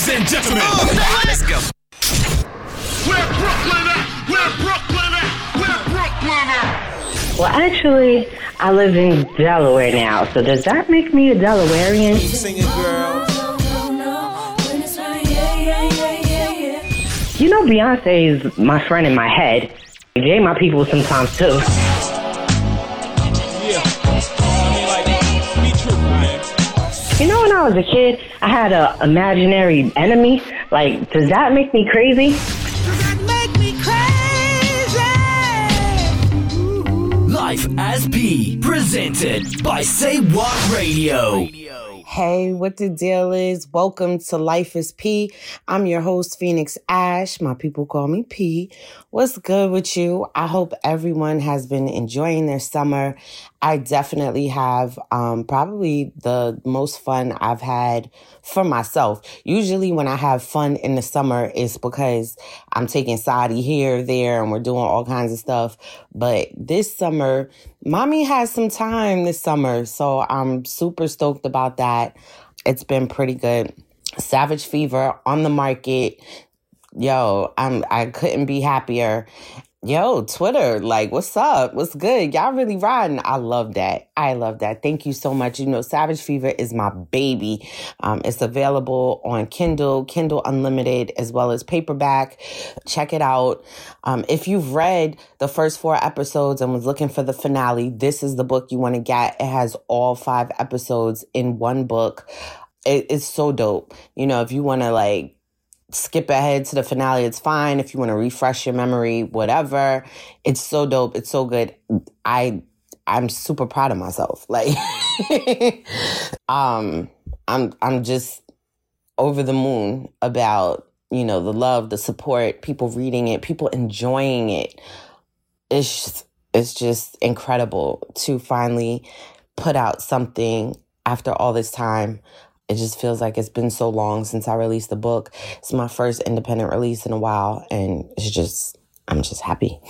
and gentlemen, let's go. Where Brooklyn at? Where Brooklyn at? Where Brooklyn at? Well, actually, I live in Delaware now, so does that make me a Delawarean? Keep singing, girl. You know, Beyonce is my friend in my head. Jay my people sometimes, too. Yeah. I mean, like, be true, man. You know, when I was a kid, I had an imaginary enemy. Like, does that make me crazy? Life as P, presented by Say What Radio. Hey, what the deal is? Welcome to Life is P. I'm your host, Phoenix Ash. My people call me P. What's good with you? I hope everyone has been enjoying their summer. I definitely have probably the most fun I've had for myself. Usually when I have fun in the summer, it's because I'm taking Saudi here, there, and we're doing all kinds of stuff. But this summer, mommy has some time this summer, so I'm super stoked about that. It's been pretty good. Savage Fever on the market. Yo, I couldn't be happier. Yo, Twitter, like, what's up? What's good? Y'all really riding. I love that. I love that. Thank you so much. You know, Savage Fever is my baby. It's available on Kindle Unlimited, as well as paperback. Check it out. If you've read the first 4 episodes and was looking for the finale, this is the book you want to get. It has all 5 episodes in one book. It's so dope. You know, if you want to, like, skip ahead to the finale, it's fine. If you want to refresh your memory, whatever. It's so dope. It's so good. I'm super proud of myself. Like, I'm just over the moon about, you know, the love, the support, people reading it, people enjoying it. It's just incredible to finally put out something after all this time. It just feels like it's been so long since I released the book. It's my first independent release in a while, and I'm just happy.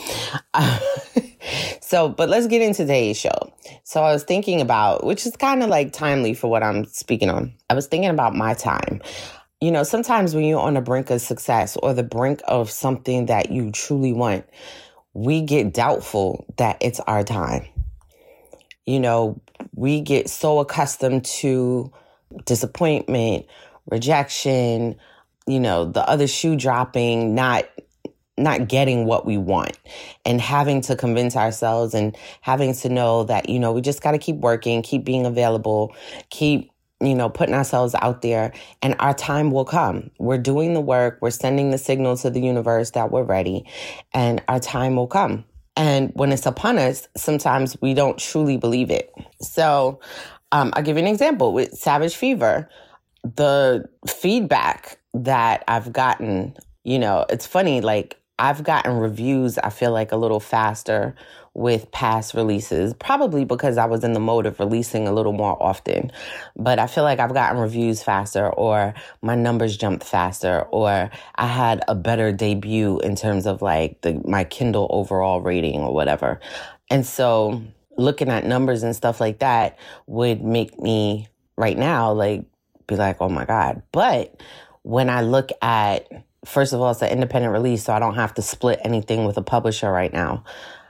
But let's get into today's show. So I was thinking about, which is kind of like timely for what I'm speaking on. I was thinking about my time. You know, sometimes when you're on the brink of success or the brink of something that you truly want, we get doubtful that it's our time. You know, we get so accustomed to disappointment, rejection, you know, the other shoe dropping, not getting what we want, and having to convince ourselves and having to know that, you know, we just got to keep working, keep being available, keep, you know, putting ourselves out there, and our time will come. We're doing the work. We're sending the signal to the universe that we're ready, and our time will come. And when it's upon us, sometimes we don't truly believe it. So I'll give you an example with Savage Fever. The feedback that I've gotten, you know, it's funny, like, I've gotten reviews, I feel like, a little faster with past releases, probably because I was in the mode of releasing a little more often. But I feel like I've gotten reviews faster, or my numbers jumped faster, or I had a better debut in terms of, like, my Kindle overall rating or whatever. And so looking at numbers and stuff like that would make me right now, like, be like, oh my God. But when I look at, first of all, it's an independent release, so I don't have to split anything with a publisher right now.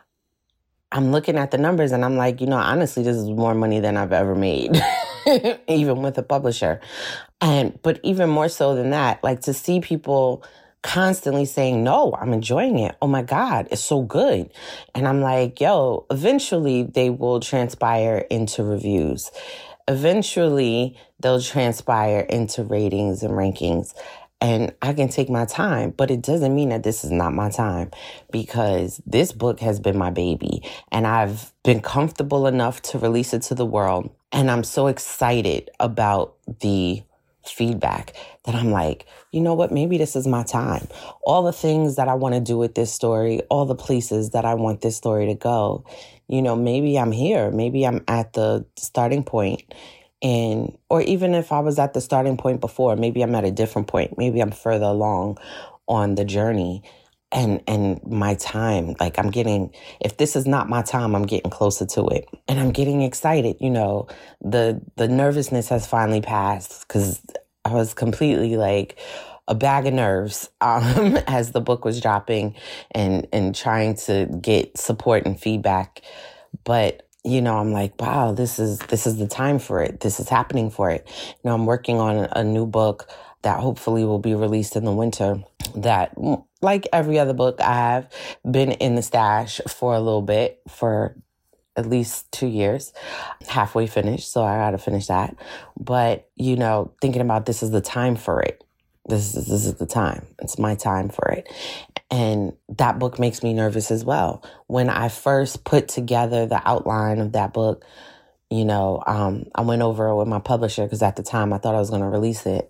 I'm looking at the numbers and I'm like, you know, honestly, this is more money than I've ever made, even with a publisher. But even more so than that, like, to see people constantly saying, no, I'm enjoying it. Oh my God, it's so good. And I'm like, yo, eventually they will transpire into reviews. Eventually they'll transpire into ratings and rankings. And I can take my time, but it doesn't mean that this is not my time, because this book has been my baby and I've been comfortable enough to release it to the world. And I'm so excited about the feedback that I'm like, you know what, maybe this is my time. All the things that I want to do with this story, all the places that I want this story to go, you know, maybe I'm here, maybe I'm at the starting point. And, or even if I was at the starting point before, maybe I'm at a different point, maybe I'm further along on the journey. And my time, like, I'm getting, if this is not my time, I'm getting closer to it. And I'm getting excited. You know, the nervousness has finally passed, because I was completely like a bag of nerves as the book was dropping and trying to get support and feedback. But you know, I'm like, wow, this is the time for it. This is happening for it. You know, I'm working on a new book that hopefully will be released in the winter that, like every other book, I have been in the stash for a little bit, for at least 2 years, halfway finished. So I got to finish that. But, you know, thinking about this is the time for it. This is the time. It's my time for it. And that book makes me nervous as well. When I first put together the outline of that book, you know, I went over it with my publisher because at the time I thought I was going to release it.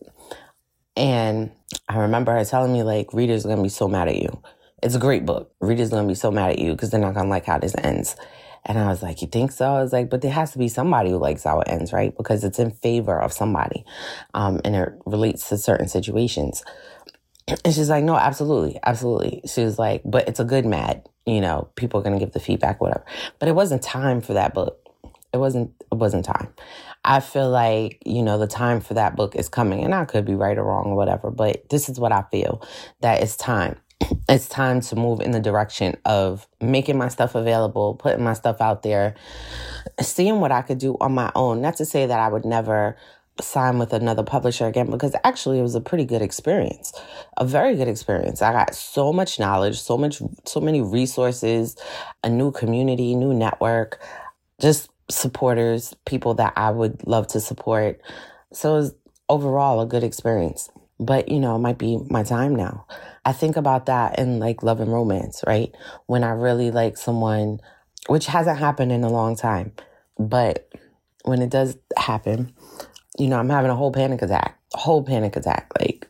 And I remember her telling me, like, readers are going to be so mad at you. It's a great book. Readers are going to be so mad at you because they're not going to like how this ends. And I was like, you think so? I was like, but there has to be somebody who likes how it ends, right? Because it's in favor of somebody. And it relates to certain situations. And she's like, no, absolutely. Absolutely. She was like, but it's a good mad. You know, people are going to give the feedback, whatever. But it wasn't time for that book. It wasn't time. I feel like, you know, the time for that book is coming. And I could be right or wrong or whatever. But this is what I feel, that it's time. It's time to move in the direction of making my stuff available, putting my stuff out there, seeing what I could do on my own. Not to say that I would never sign with another publisher again, because actually it was a pretty good experience, a very good experience. I got so much knowledge, so many resources, a new community, new network, just supporters, people that I would love to support. So it was overall a good experience. But, you know, it might be my time now. I think about that in like love and romance, right? When I really like someone, which hasn't happened in a long time, but when it does happen, you know, I'm having a whole panic attack, like,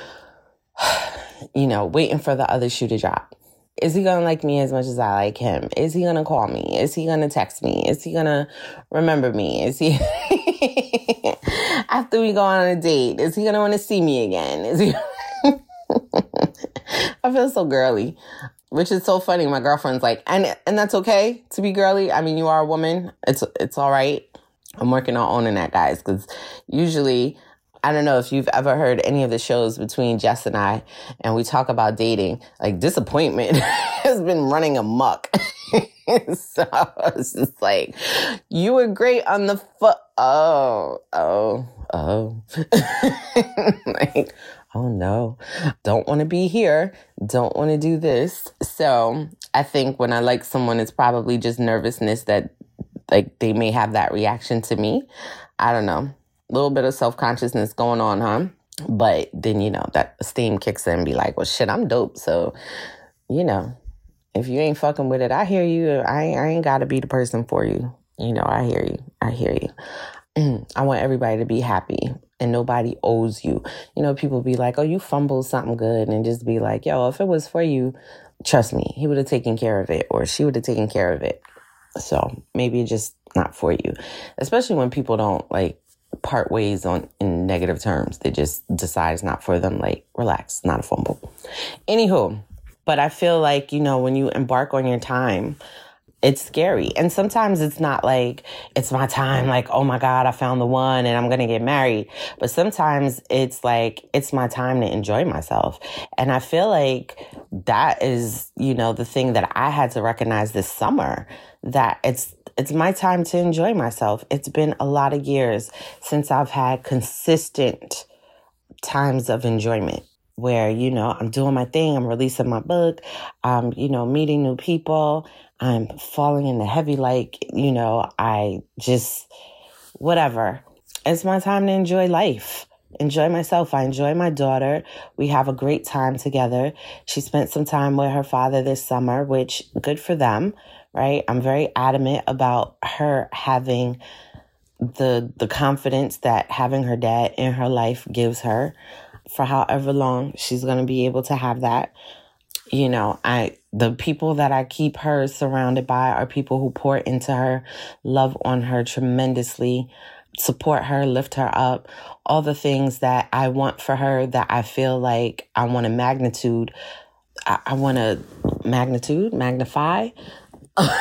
you know, waiting for the other shoe to drop. Is he going to like me as much as I like him? Is he going to call me? Is he going to text me? Is he going to remember me? Is he, after we go on a date, is he going to want to see me again? Is he, I feel so girly, which is so funny. My girlfriend's like, and that's okay to be girly. I mean, you are a woman. It's all right. I'm working on owning that, guys, because usually, I don't know if you've ever heard any of the shows between Jess and I, and we talk about dating, like disappointment has been running amok. So it's just like, you were great on the foot. Oh. Like, oh no, don't want to be here. Don't want to do this. So I think when I like someone, it's probably just nervousness that like they may have that reaction to me. I don't know. A little bit of self-consciousness going on, huh? But then, you know, that esteem kicks in and be like, well, shit, I'm dope. So, you know, if you ain't fucking with it, I hear you. I ain't got to be the person for you. You know, I hear you. I want everybody to be happy and nobody owes you. You know, people be like, oh, you fumbled something good, and just be like, yo, if it was for you, trust me, he would have taken care of it, or she would have taken care of it. So maybe it's just not for you, especially when people don't like part ways in negative terms. They just decide it's not for them. Like, relax, not a fumble. Anywho, but I feel like, you know, when you embark on your time, it's scary. And sometimes it's not like it's my time, like, oh my God, I found the one and I'm going to get married. But sometimes it's like, it's my time to enjoy myself. And I feel like that is, you know, the thing that I had to recognize this summer, that it's my time to enjoy myself. It's been a lot of years since I've had consistent times of enjoyment where, you know, I'm doing my thing, I'm releasing my book, I'm, you know, meeting new people, I'm falling into heavy, like, you know, I just, whatever. It's my time to enjoy life, enjoy myself. I enjoy my daughter. We have a great time together. She spent some time with her father this summer, which good for them, right? I'm very adamant about her having the confidence that having her dad in her life gives her for however long she's going to be able to have that. You know, the people that I keep her surrounded by are people who pour into her, love on her tremendously, support her, lift her up, all the things that I want for her that I feel like I want to magnify,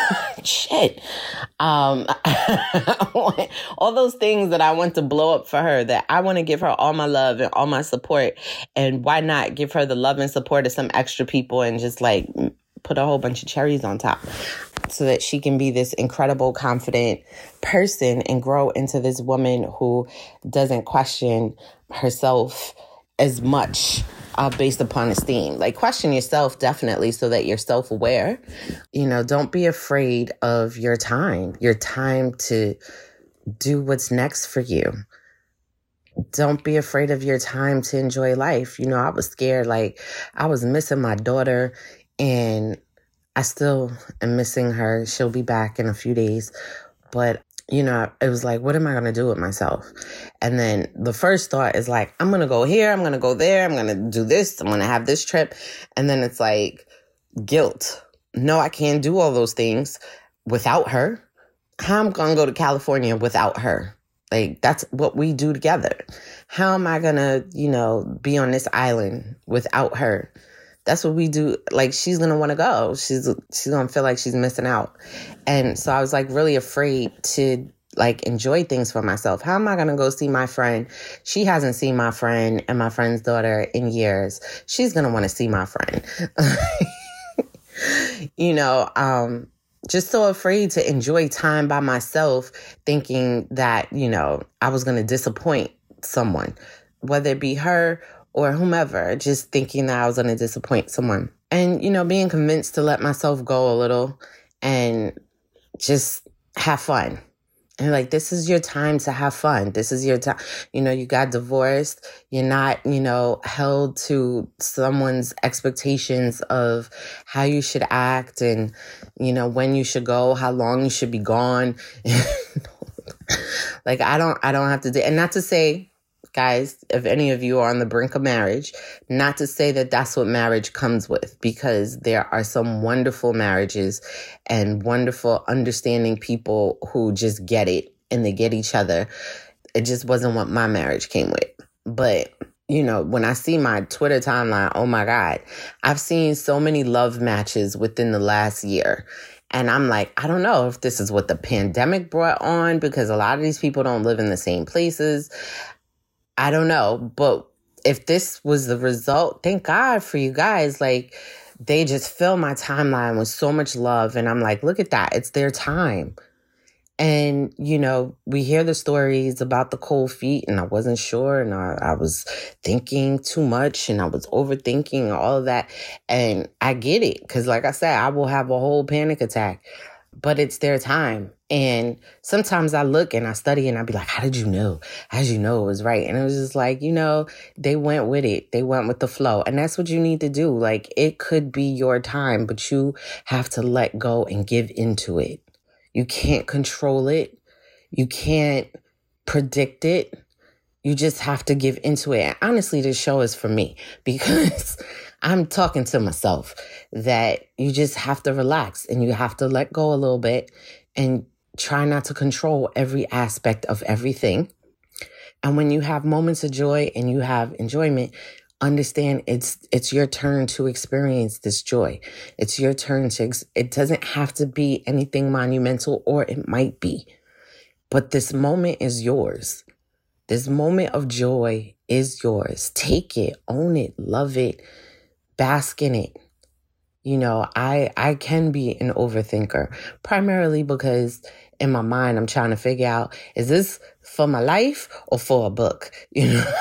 shit. All those things that I want to blow up for her, that I want to give her all my love and all my support. And why not give her the love and support of some extra people and just like put a whole bunch of cherries on top so that she can be this incredible, confident person and grow into this woman who doesn't question herself as much based upon esteem. Like, question yourself, definitely, so that you're self-aware. You know, don't be afraid of your time to do what's next for you. Don't be afraid of your time to enjoy life. You know, I was scared, like, I was missing my daughter, and I still am missing her. She'll be back in a few days. But, you know, it was like, what am I going to do with myself? And then the first thought is like, I'm going to go here, I'm going to go there, I'm going to do this, I'm going to have this trip. And then it's like guilt. No, I can't do all those things without her. How am I going to go to California without her? Like, that's what we do together. How am I going to, you know, be on this island without her? That's what we do. Like, she's going to want to go. She's going to feel like she's missing out. And so I was like really afraid to like enjoy things for myself. How am I going to go see my friend? She hasn't seen my friend and my friend's daughter in years. She's going to want to see my friend. You know, just so afraid to enjoy time by myself, thinking that, you know, I was going to disappoint someone, whether it be her or whomever, just thinking that I was going to disappoint someone. And, you know, being convinced to let myself go a little and just have fun. And like, this is your time to have fun. This is your time. You know, you got divorced. You're not, you know, held to someone's expectations of how you should act and, you know, when you should go, how long you should be gone. Like, I don't have to do, and not to say, guys, if any of you are on the brink of marriage, not to say that that's what marriage comes with, because there are some wonderful marriages and wonderful, understanding people who just get it and they get each other. It just wasn't what my marriage came with. But, you know, when I see my Twitter timeline, oh my God, I've seen so many love matches within the last year. And I'm like, I don't know if this is what the pandemic brought on, because a lot of these people don't live in the same places. I don't know, but if this was the result, thank God for you guys. Like, they just fill my timeline with so much love. And I'm like, look at that. It's their time. And, you know, we hear the stories about the cold feet, and I wasn't sure. And I was thinking too much, and I was overthinking all of that. And I get it, because like I said, I will have a whole panic attack. But it's their time. And sometimes I look and I study and I be like, how did you know? How did you know it was right? And it was just like, you know, they went with it. They went with the flow. And that's what you need to do. Like, it could be your time, but you have to let go and give into it. You can't control it. You can't predict it. You just have to give into it. And honestly, this show is for me, because I'm talking to myself that you just have to relax and you have to let go a little bit and try not to control every aspect of everything. And when you have moments of joy and you have enjoyment, understand it's your turn to experience this joy. It's your turn to, it doesn't have to be anything monumental, or it might be, but this moment is yours. This moment of joy is yours. Take it, own it, love it, bask in it. You know, I can be an overthinker, primarily because in my mind, I'm trying to figure out, is this for my life or for a book? You know,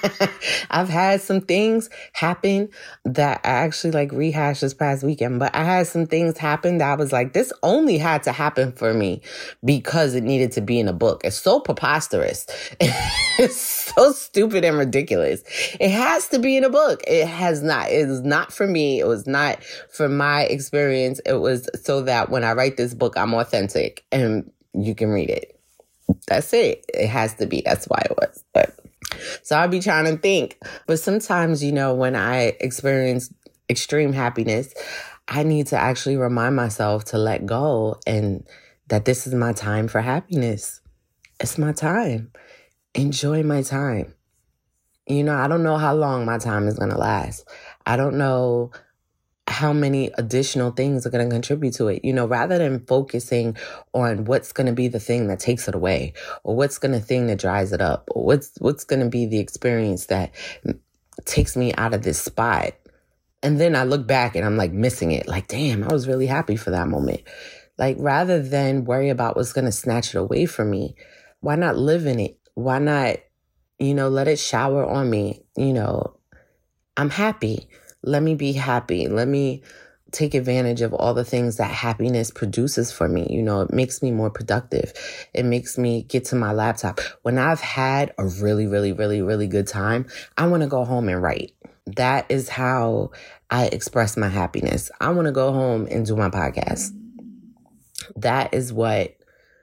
I've had some things happen that I actually like rehashed this past weekend, but I had some things happen that I was like, this only had to happen for me because it needed to be in a book. It's so preposterous. It's so stupid and ridiculous. It has to be in a book. It has not. It is not for me. It was not for my experience. It was so that when I write this book, I'm authentic and you can read it. That's it. It has to be. That's why it was. But so I'll be trying to think. But sometimes, you know, when I experience extreme happiness, I need to actually remind myself to let go and that this is my time for happiness. It's my time. Enjoy my time. You know, I don't know how long my time is going to last. I don't know how many additional things are going to contribute to it. Rather than focusing on what's going to be the thing that takes it away, or what's going to thing that dries it up, or what's going to be the experience that takes me out of this spot. And then I look back and I'm like missing it. Like, damn, I was really happy for that moment. Like, rather than worry about what's going to snatch it away from me, why not live in it? Why not, let it shower on me? I'm happy. Let me be happy. Let me take advantage of all the things that happiness produces for me. It makes me more productive. It makes me get to my laptop. When I've had a really, really, really, really good time, I want to go home and write. That is how I express my happiness. I want to go home and do my podcast. That is what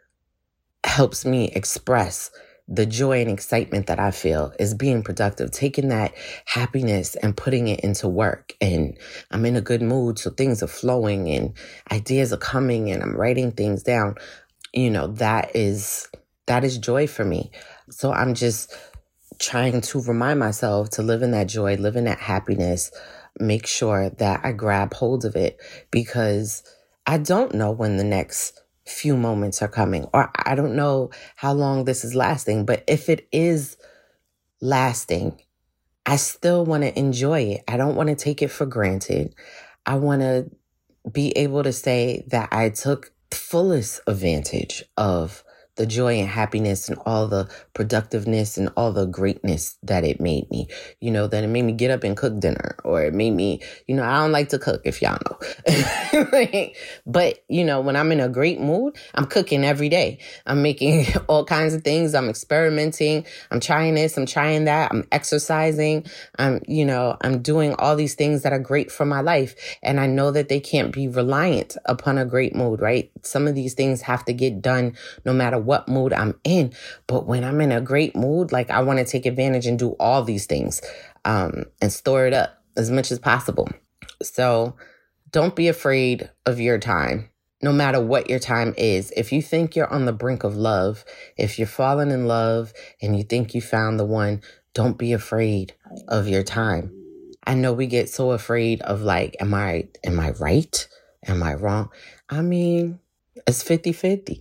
helps me express the joy and excitement that I feel, is being productive, taking that happiness and putting it into work. And I'm in a good mood, so things are flowing and ideas are coming and I'm writing things down. That is joy for me. So I'm just trying to remind myself to live in that joy, live in that happiness, make sure that I grab hold of it, because I don't know when the next few moments are coming, or I don't know how long this is lasting. But if it is lasting, I still want to enjoy it. I don't want to take it for granted. I want to be able to say that I took fullest advantage of the joy and happiness and all the productiveness and all the greatness that it made me, that it made me get up and cook dinner, or it made me, I don't like to cook, if y'all know. But, when I'm in a great mood, I'm cooking every day. I'm making all kinds of things. I'm experimenting. I'm trying this. I'm trying that. I'm exercising. I'm doing all these things that are great for my life. And I know that they can't be reliant upon a great mood, right? Some of these things have to get done no matter what mood I'm in. But when I'm in a great mood, like, I want to take advantage and do all these things and store it up as much as possible. So don't be afraid of your time, no matter what your time is. If you think you're on the brink of love, if you're falling in love and you think you found the one, don't be afraid of your time. I know we get so afraid of, like, am I right? Am I wrong? I mean, it's 50-50.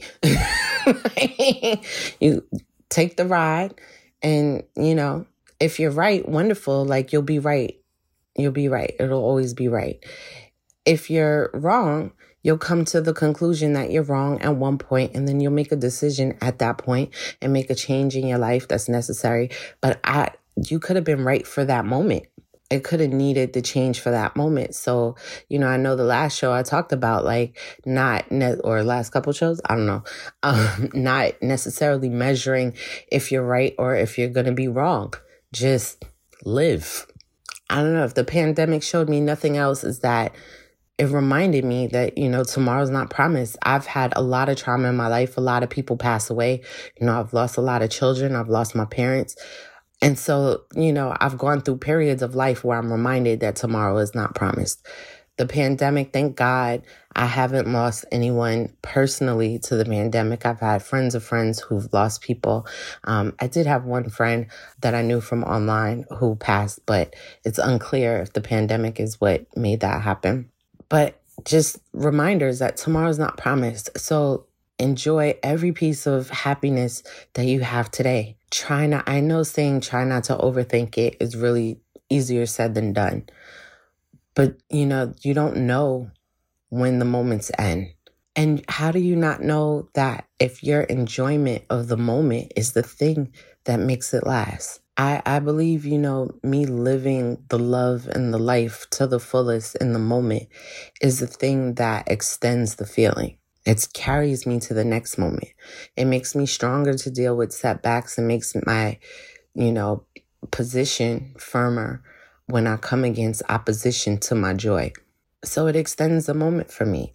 You take the ride, and, if you're right, wonderful. Like, you'll be right. You'll be right. It'll always be right. If you're wrong, you'll come to the conclusion that you're wrong at one point, and then you'll make a decision at that point and make a change in your life that's necessary. But you could have been right for that moment. It could have needed the change for that moment. So, I know the last show I talked about, like, or last couple shows, I don't know, not necessarily measuring if you're right or if you're going to be wrong. Just live. I don't know, if the pandemic showed me nothing else, is that it reminded me that, tomorrow's not promised. I've had a lot of trauma in my life. A lot of people pass away. I've lost a lot of children. I've lost my parents. And so, I've gone through periods of life where I'm reminded that tomorrow is not promised. The pandemic, thank God, I haven't lost anyone personally to the pandemic. I've had friends of friends who've lost people. I did have one friend that I knew from online who passed, but it's unclear if the pandemic is what made that happen. But just reminders that tomorrow's not promised. So enjoy every piece of happiness that you have today. I know saying try not to overthink it is really easier said than done. But, you don't know when the moments end. And how do you not know that if your enjoyment of the moment is the thing that makes it last? I believe, me living the love and the life to the fullest in the moment is the thing that extends the feeling. It carries me to the next moment. It makes me stronger to deal with setbacks and makes my, position firmer when I come against opposition to my joy. So it extends the moment for me.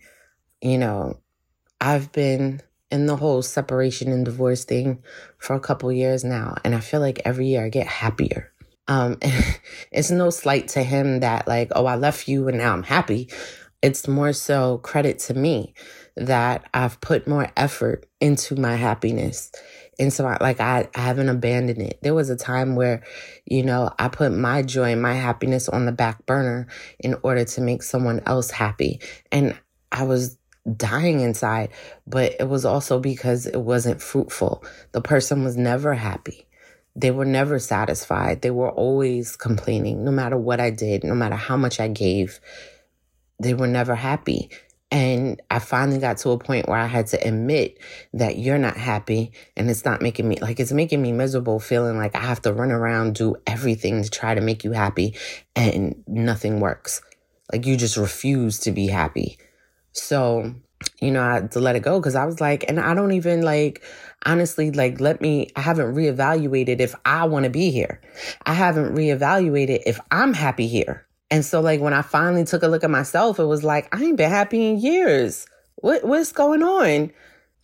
I've been in the whole separation and divorce thing for a couple years now, and I feel like every year I get happier. It's no slight to him that, like, oh, I left you and now I'm happy. It's more so credit to me that I've put more effort into my happiness. Into my, like, I haven't abandoned it. There was a time where, you know, I put my joy and my happiness on the back burner in order to make someone else happy. And I was dying inside, but it was also because it wasn't fruitful. The person was never happy. They were never satisfied. They were always complaining. No matter what I did, no matter how much I gave, they were never happy. And I finally got to a point where I had to admit that you're not happy, and it's not making me, like, it's making me miserable, feeling like I have to run around, do everything to try to make you happy, and nothing works. Like, you just refuse to be happy. So, you know, I had to let it go, because I was like, and I don't even, like, honestly, like, I haven't reevaluated if I want to be here. I haven't reevaluated if I'm happy here. And so, like, when I finally took a look at myself, it was like, I ain't been happy in years. What's going on?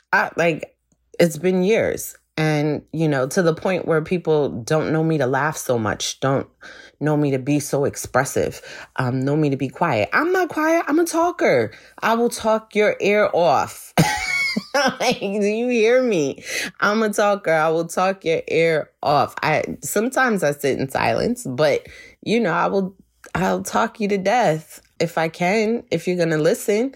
It's been years. And, you know, to the point where people don't know me to laugh so much, don't know me to be so expressive, know me to be quiet. I'm not quiet. I'm a talker. I will talk your ear off. Like, do you hear me? I'm a talker. I will talk your ear off. Sometimes I sit in silence, but, you know, I'll talk you to death if I can, if you're going to listen,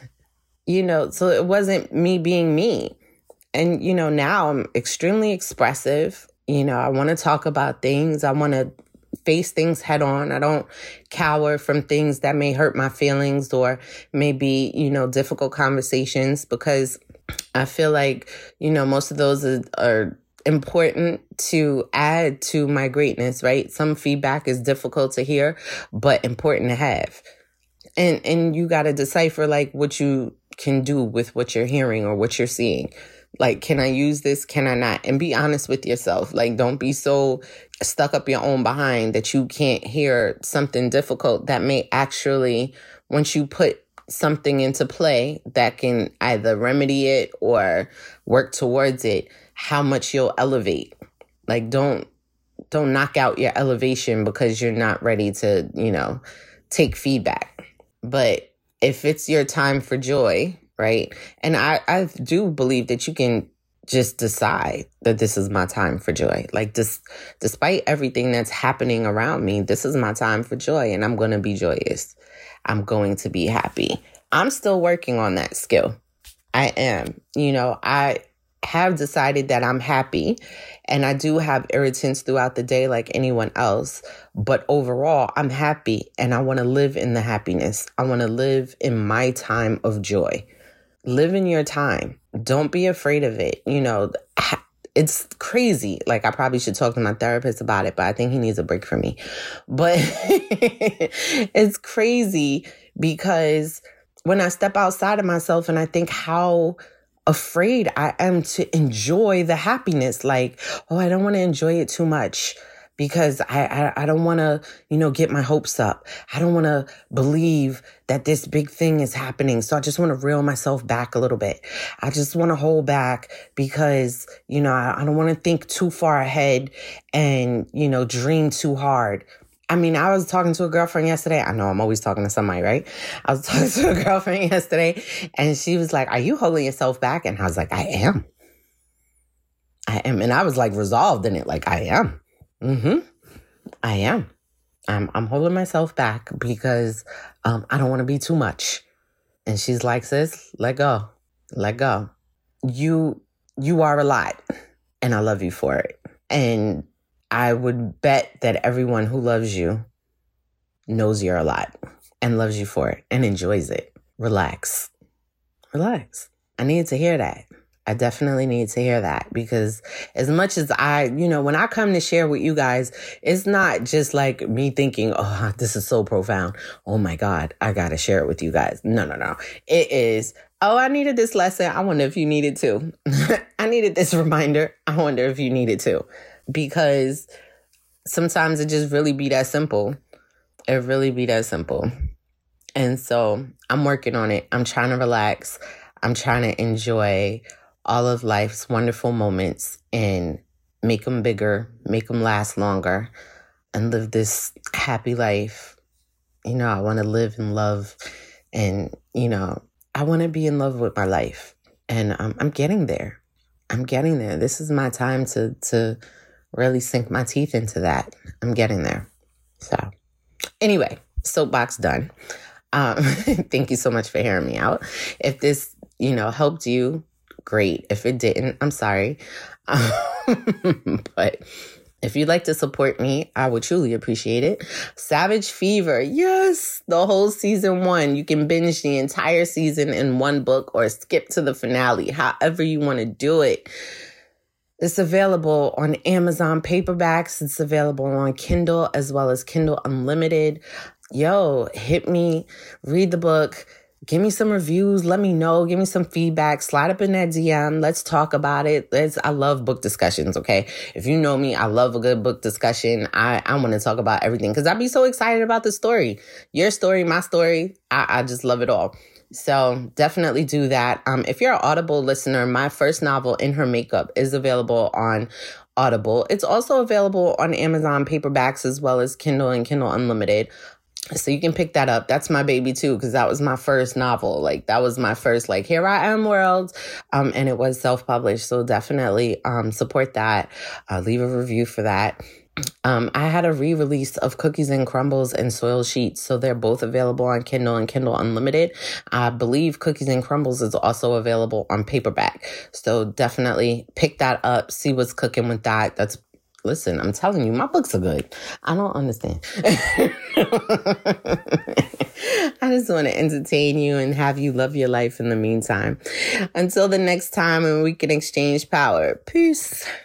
you know. So it wasn't me being me. And, you know, now I'm extremely expressive. You know, I want to talk about things. I want to face things head on. I don't cower from things that may hurt my feelings or maybe, you know, difficult conversations, because I feel like, you know, most of those are important to add to my greatness, right? Some feedback is difficult to hear, but important to have. And you got to decipher, like, what you can do with what you're hearing or what you're seeing. Like, can I use this? Can I not? And be honest with yourself. Like, don't be so stuck up your own behind that you can't hear something difficult that may actually, once you put something into play that can either remedy it or work towards it, how much you'll elevate. Like, don't knock out your elevation because you're not ready to, you know, take feedback. But if it's your time for joy, right? And I do believe that you can just decide that this is my time for joy. Like, despite everything that's happening around me, this is my time for joy, and I'm going to be joyous. I'm going to be happy. I'm still working on that skill. I am. You know, I have decided that I'm happy, and I do have irritants throughout the day like anyone else. But overall, I'm happy, and I want to live in the happiness. I want to live in my time of joy. Live in your time. Don't be afraid of it. You know, it's crazy. Like, I probably should talk to my therapist about it, but I think he needs a break from me. But it's crazy because when I step outside of myself and I think how afraid I am to enjoy the happiness, like, oh, I don't want to enjoy it too much because I don't want to, you know, get my hopes up. I don't want to believe that this big thing is happening. So I just want to reel myself back a little bit. I just want to hold back because, you know, I don't want to think too far ahead and, you know, dream too hard. I mean, I was talking to a girlfriend yesterday. I know I'm always talking to somebody, right? I was talking to a girlfriend yesterday and she was like, are you holding yourself back? And I was like, I am. And I was like resolved in it. Like, I am. I am. I'm holding myself back because I don't want to be too much. And she's like, sis, let go. Let go. You are a lot. And I love you for it. And I would bet that everyone who loves you knows you're a lot and loves you for it and enjoys it. Relax. Relax. I need to hear that. I definitely need to hear that because as much as you know, when I come to share with you guys, it's not just like me thinking, oh, this is so profound. Oh my God, I got to share it with you guys. No. It is, oh, I needed this lesson. I wonder if you need it too. I needed this reminder. I wonder if you need it too. Because sometimes it just really be that simple. It really be that simple. And so I'm working on it. I'm trying to relax. I'm trying to enjoy all of life's wonderful moments and make them bigger, make them last longer, and live this happy life. You know, I want to live and love and, you know, I want to be in love with my life. And I'm getting there. I'm getting there. This is my time to really sink my teeth into that. I'm getting there. So anyway, soapbox done. Thank you so much for hearing me out. If this, helped you, great. If it didn't, I'm sorry. But if you'd like to support me, I would truly appreciate it. Savage Fever. Yes, the whole season 1. You can binge the entire season in one book or skip to the finale, however you want to do it. It's available on Amazon paperbacks. It's available on Kindle as well as Kindle Unlimited. Yo, hit me, read the book. Give me some reviews. Let me know. Give me some feedback. Slide up in that DM. Let's talk about it. I love book discussions, okay? If you know me, I love a good book discussion. I want to talk about everything because I'd be so excited about the story. Your story, my story. I just love it all. So definitely do that. If you're an Audible listener, my first novel, In Her Makeup, is available on Audible. It's also available on Amazon paperbacks as well as Kindle and Kindle Unlimited. So you can pick that up. That's my baby too, because that was my first novel. Like that was my first, Here I Am world. And it was self-published. So definitely support that. Leave a review for that. I had a re-release of Cookies and Crumbles and Soiled Sheets. So they're both available on Kindle and Kindle Unlimited. I believe Cookies and Crumbles is also available on paperback. So definitely pick that up. See what's cooking with that. Listen, I'm telling you, my books are good. I don't understand. I just want to entertain you and have you love your life in the meantime. Until the next time, and we can exchange power. Peace.